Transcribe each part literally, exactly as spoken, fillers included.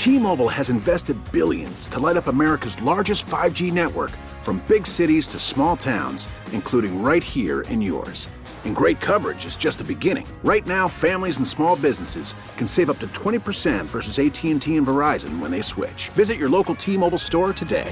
T-Mobile has invested billions to light up America's largest five G network, from big cities to small towns, including right here in yours. And great coverage is just the beginning. Right now, families and small businesses can save up to twenty percent versus A T and T and Verizon when they switch. Visit your local T-Mobile store today.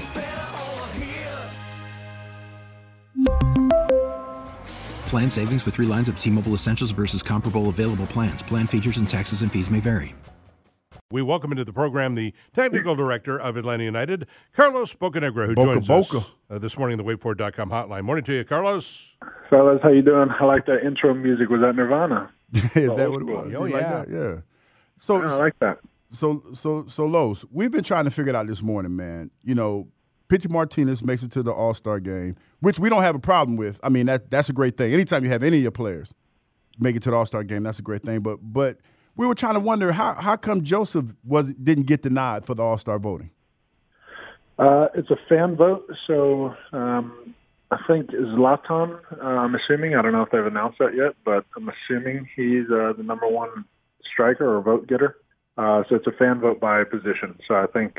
Plan savings with three lines of T-Mobile Essentials versus comparable available plans. Plan features and taxes and fees may vary. We welcome into the program the technical director of Atlanta United, Carlos Bocanegra, who Boca, joins Boca. us uh, this morning on the wait for it dot com hotline. Morning to you, Carlos. Fellas, how you doing? I like that intro music. Was that Nirvana? Is that what it was? Oh, You yeah. Like that? Yeah. So, I like that. so, so, so, Los, we've been trying to figure it out this morning, man. You know, Pidgey Martinez makes it to the All-Star game, which we don't have a problem with. I mean, that that's a great thing. Anytime you have any of your players make it to the All-Star game, that's a great thing. But, but we were trying to wonder how how come Joseph was didn't get the nod for the All-Star voting. Uh, it's a fan vote, so um, I think Zlatan, uh, I'm assuming, I don't know if they've announced that yet, but I'm assuming he's uh, the number one striker or vote getter. Uh, so it's a fan vote by position. So I think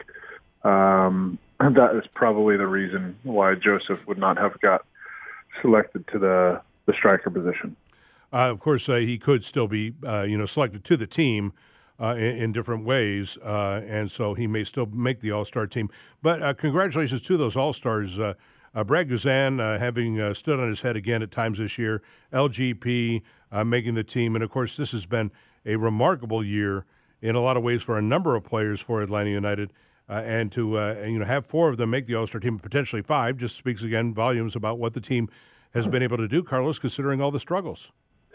um, that is probably the reason why Joseph would not have got selected to the, the striker position. Uh, of course, uh, he could still be, uh, you know, selected to the team uh, in, in different ways, uh, and so he may still make the All-Star team. But uh, congratulations to those All-Stars. Uh, uh, Brad Guzan uh, having uh, stood on his head again at times this year, L G P uh, making the team, and of course, this has been a remarkable year in a lot of ways for a number of players for Atlanta United. Uh, and to uh, you know have four of them make the All-Star team, potentially five, just speaks again volumes about what the team has been able to do, Carlos, considering all the struggles.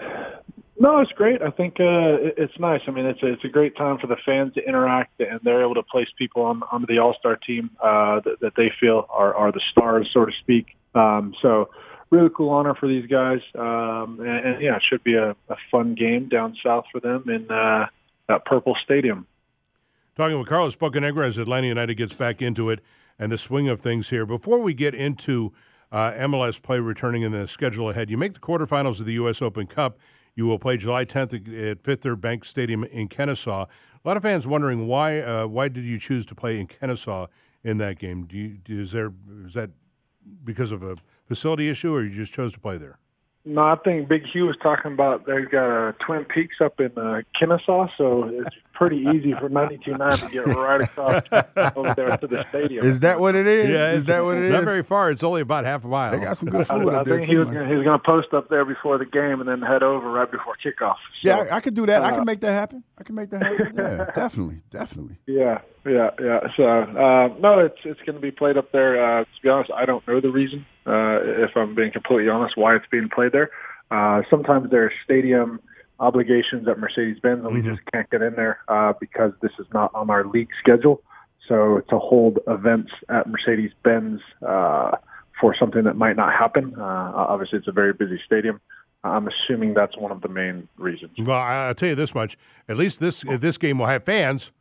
No, it's great. I think uh, it- it's nice. I mean, it's a, it's a great time for the fans to interact, and they're able to place people on onto the All-Star team uh, that, that they feel are, are the stars, so to speak. Um, so, really cool honor for these guys, um, and, and yeah, it should be a, a fun game down south for them in uh, that Purple Stadium. Talking with Carlos Bocanegra as Atlanta United gets back into it and the swing of things here. Before we get into uh, M L S play returning in the schedule ahead, you make the quarterfinals of the U S Open Cup. You will play July tenth at Fifth Third Bank Stadium in Kennesaw. A lot of fans wondering why uh, why did you choose to play in Kennesaw in that game? Do you, do, is there is that because of a facility issue, or you just chose to play there? No, I think Big Hugh was talking about they've got uh, Twin Peaks up in uh, Kennesaw, so it's pretty easy for ninety-two point nine to get right across over there to the stadium. Is that what it is? Yeah, is that what it is? Not very far. It's only about half a mile. They got some good I, food I up there think he too. was man. gonna, he was going to post up there before the game and then head over right before kickoff. So, Yeah, I, I could do that. I uh, can make that happen. I can make that happen. Yeah, definitely, definitely. Yeah, yeah, yeah. So uh, no, it's it's going to be played up there. Uh, to be honest, I don't know the reason. Uh, if I'm being completely honest, why it's being played there. Uh, sometimes there are stadium obligations at Mercedes-Benz, and Mm-hmm. we just can't get in there uh, because this is not on our league schedule. So to hold events at Mercedes-Benz uh, for something that might not happen, uh, obviously it's a very busy stadium. I'm assuming that's one of the main reasons. Well, I'll tell you this much: at least this this game will have fans.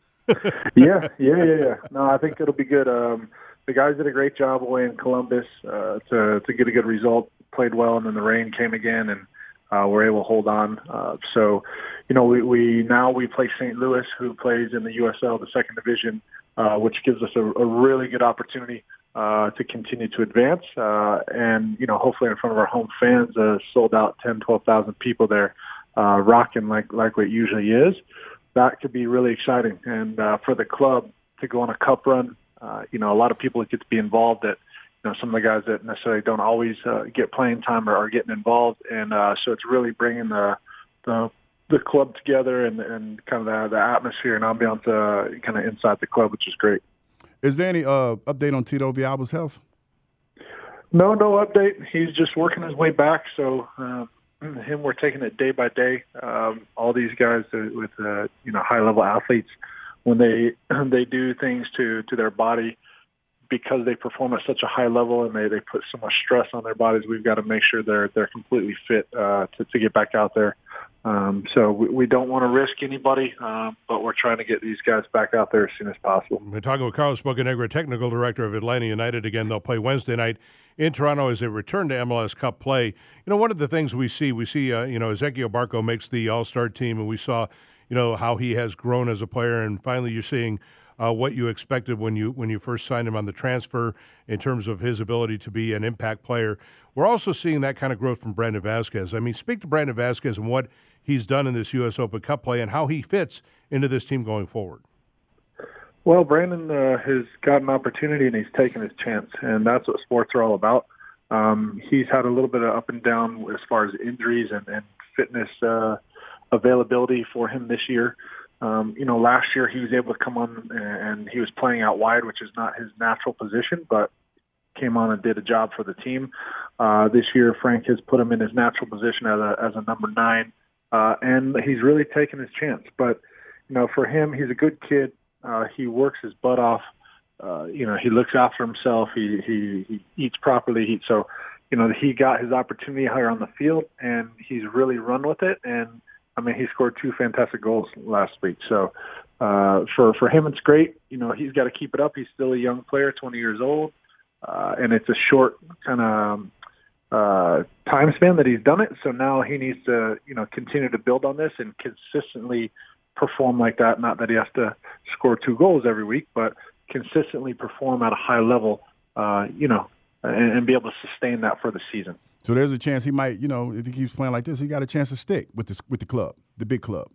yeah, yeah, yeah, yeah. No, I think it'll be good. Um, the guys did a great job away in Columbus uh, to to get a good result. Played well, and then the rain came again, and uh, we're able to hold on. Uh, so, you know, we, we now we play Saint Louis, who plays in the U S L, the second division, uh, which gives us a, a really good opportunity uh, to continue to advance. Uh, and you know, hopefully in front of our home fans, uh, sold out ten, twelve thousand people there, uh, rocking like like what it usually is. That could be really exciting, and uh, for the club to go on a cup run. Uh, you know, a lot of people get to be involved that. You know, some of the guys that necessarily don't always uh, get playing time are, are getting involved, and uh, so it's really bringing the the, the club together and, and kind of the, the atmosphere and ambiance uh, kind of inside the club, which is great. Is there any uh, update on Tito Villalba's health? No, no update. He's just working his way back. So uh, him, we're taking it day by day. Um, all these guys uh, with uh, you know high level athletes, when they they do things to to their body. Because they perform at such a high level and they, they put so much stress on their bodies, we've got to make sure they're they're completely fit uh, to, to get back out there. Um, so we, we don't want to risk anybody, um, but we're trying to get these guys back out there as soon as possible. We're talking with Carlos Bocanegra, technical director of Atlanta United. Again, they'll play Wednesday night in Toronto as they return to M L S Cup play. You know, one of the things we see, we see, uh, you know, Ezequiel Barco makes the All-Star team, and we saw, you know, how he has grown as a player, and finally you're seeing uh, what you expected when you when you first signed him on the transfer in terms of his ability to be an impact player. We're also seeing that kind of growth from Brandon Vasquez. I mean, speak to Brandon Vasquez and what he's done in this U S Open Cup play and how he fits into this team going forward. Well, Brandon uh, has got an opportunity and he's taken his chance, and that's what sports are all about. Um, he's had a little bit of up and down as far as injuries and, and fitness uh, availability for him this year. Um, you know, last year he was able to come on and he was playing out wide, which is not his natural position, but came on and did a job for the team. Uh, this year, Frank has put him in his natural position as a, as a number nine, uh, and he's really taken his chance. But, you know, for him, he's a good kid. Uh, he works his butt off. Uh, you know, he looks after himself. He, he, he eats properly. He, so, you know, he got his opportunity here on the field, and he's really run with it. And, I mean, he scored two fantastic goals last week. So uh, for, for him, it's great. You know, he's got to keep it up. He's still a young player, twenty years old, uh, and it's a short kind of uh, time span that he's done it. So now he needs to, you know, continue to build on this and consistently perform like that. Not that he has to score two goals every week, but consistently perform at a high level, uh, you know, and, and be able to sustain that for the season. So there's a chance he might, you know, if he keeps playing like this, he got a chance to stick with the with the club, the big club.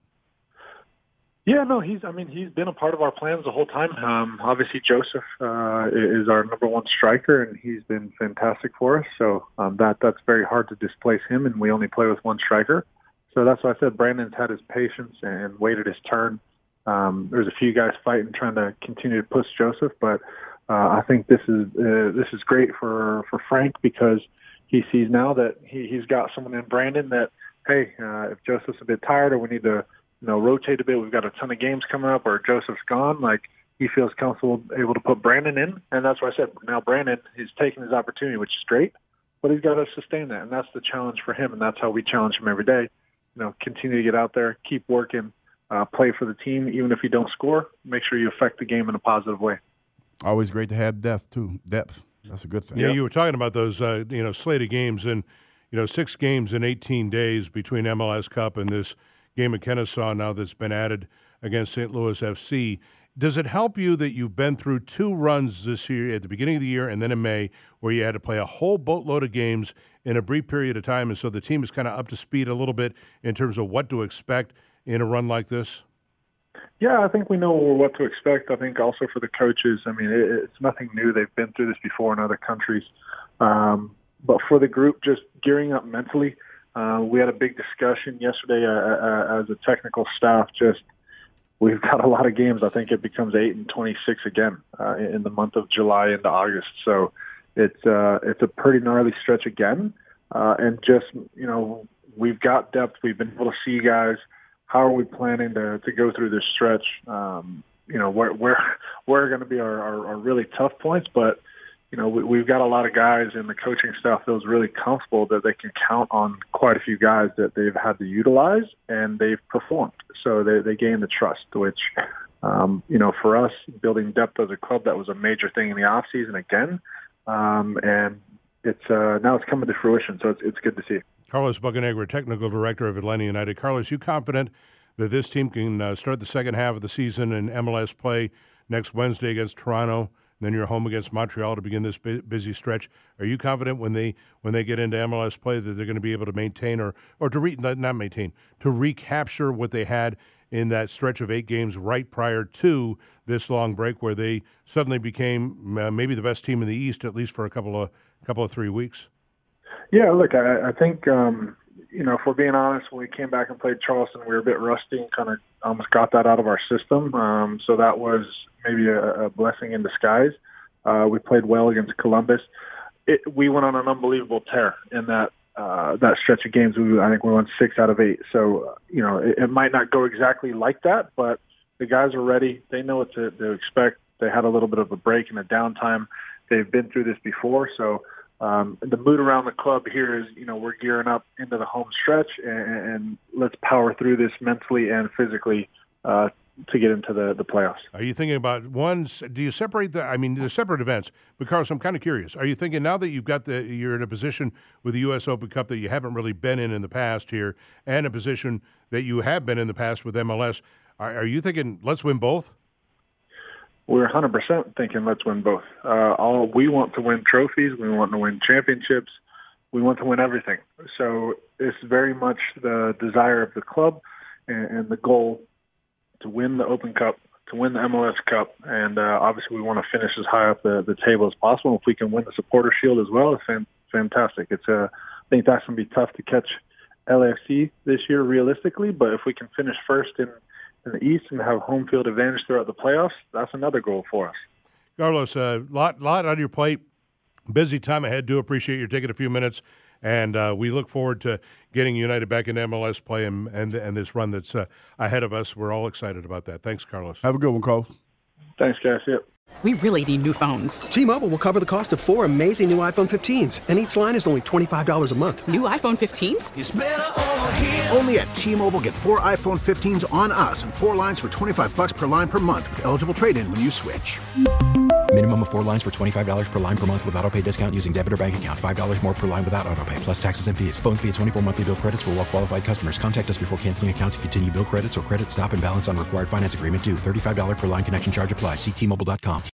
Yeah, no, he's. I mean, he's been a part of our plans the whole time. Um, obviously, Joseph uh, is our number one striker, and he's been fantastic for us. So um, that that's very hard to displace him, and we only play with one striker. So that's why I said Brandon's had his patience and waited his turn. Um, there's a few guys fighting, trying to continue to push Joseph, but uh, I think this is uh, this is great for, for Frank because he sees now that he, he's got someone in Brandon that, hey, uh, if Joseph's a bit tired or we need to, you know, rotate a bit, we've got a ton of games coming up, or Joseph's gone, like he feels comfortable able to put Brandon in, and that's why I said now Brandon is taking his opportunity, which is great, but he's got to sustain that, and that's the challenge for him, and that's how we challenge him every day. You know, continue to get out there, keep working, uh, play for the team. Even if you don't score, make sure you affect the game in a positive way. Always great to have depth too. Depth, that's a good thing. Yeah, you were talking about those, uh, you know, slate of games, and you know, six games in eighteen days between M L S Cup and this game of Kennesaw now that's been added against Saint Louis F C. Does it help you that you've been through two runs this year, at the beginning of the year and then in May, where you had to play a whole boatload of games in a brief period of time, and so the team is kind of up to speed a little bit in terms of what to expect in a run like this? Yeah, I think we know what to expect. I think also for the coaches, I mean, it, it's nothing new. They've been through this before in other countries. Um, but for the group, just gearing up mentally, uh, we had a big discussion yesterday uh, uh, as a technical staff. Just we've got a lot of games. I think it becomes eight and twenty-six again uh, in the month of July into August. So it's uh, it's a pretty gnarly stretch again. Uh, and just, you know, we've got depth. We've been able to see guys. How are we planning to, to go through this stretch? Um, you know, where where where are going to be our, our, our really tough points? But, you know, we, we've got a lot of guys, and the coaching staff feels really comfortable that they can count on quite a few guys that they've had to utilize, and they've performed. So they, they gain the trust, which, um, you know, for us, building depth as a club, that was a major thing in the offseason again. Um, and it's uh, now it's coming to fruition, so it's, it's good to see. Carlos Bocanegra, Technical Director of Atlanta United. Carlos, you confident that this team can uh, start the second half of the season in M L S play next Wednesday against Toronto, then you're home against Montreal to begin this bu- busy stretch? Are you confident when they when they get into M L S play that they're going to be able to maintain or, or to re, not maintain, to recapture what they had in that stretch of eight games right prior to this long break where they suddenly became uh, maybe the best team in the East, at least for a couple of couple of three weeks? Yeah, look, I, I think, um, you know, if we're being honest, when we came back and played Charleston, we were a bit rusty and kind of almost got that out of our system. Um, so that was maybe a, a blessing in disguise. Uh, we played well against Columbus. It, we went on an unbelievable tear in that uh, that stretch of games. We, I think we won six out of eight. So, you know, it, it might not go exactly like that, but the guys are ready. They know what to, to expect. They had a little bit of a break and a downtime. They've been through this before, so Um, the mood around the club here is, you know, we're gearing up into the home stretch, and, and let's power through this mentally and physically, uh, to get into the, the playoffs. Are you thinking about one? Do you separate the? I mean, they're separate events. But Carlos, I'm kind of curious. Are you thinking now that you've got the you're in a position with the U S Open Cup that you haven't really been in in the past here, and a position that you have been in the past with M L S? Are, are you thinking let's win both? We're one hundred percent thinking let's win both. Uh, all we want to win trophies. We want to win championships. We want to win everything. So it's very much the desire of the club and, and the goal to win the Open Cup, to win the M L S Cup, and uh, obviously we want to finish as high up the, the table as possible. If we can win the Supporter Shield as well, it's fan, fantastic. It's uh, I think that's going to be tough to catch L A F C this year realistically, but if we can finish first in, in the East and have home field advantage throughout the playoffs, that's another goal for us. Carlos, a uh, lot, lot on your plate. Busy time ahead. Do appreciate you taking a few minutes, and uh, we look forward to getting United back in M L S play and and, and this run that's uh, ahead of us. We're all excited about that. Thanks, Carlos. Have a good one, Cole. Thanks, guys. Yep. We really need new phones. T-Mobile will cover the cost of four amazing new iPhone fifteens, and each line is only twenty-five dollars a month. New iPhone fifteens? It's better over here. Only at T-Mobile, get four iPhone fifteens on us and four lines for twenty-five dollars per line per month with eligible trade-in when you switch. Minimum of four lines for twenty-five dollars per line per month with autopay discount using debit or bank account. five dollars more per line without autopay, plus taxes and fees. Phone fee at twenty-four monthly bill credits for well-qualified customers. Contact us before canceling account to continue bill credits or credit stop and balance on required finance agreement due. thirty-five dollars per line connection charge applies. See T Mobile dot com.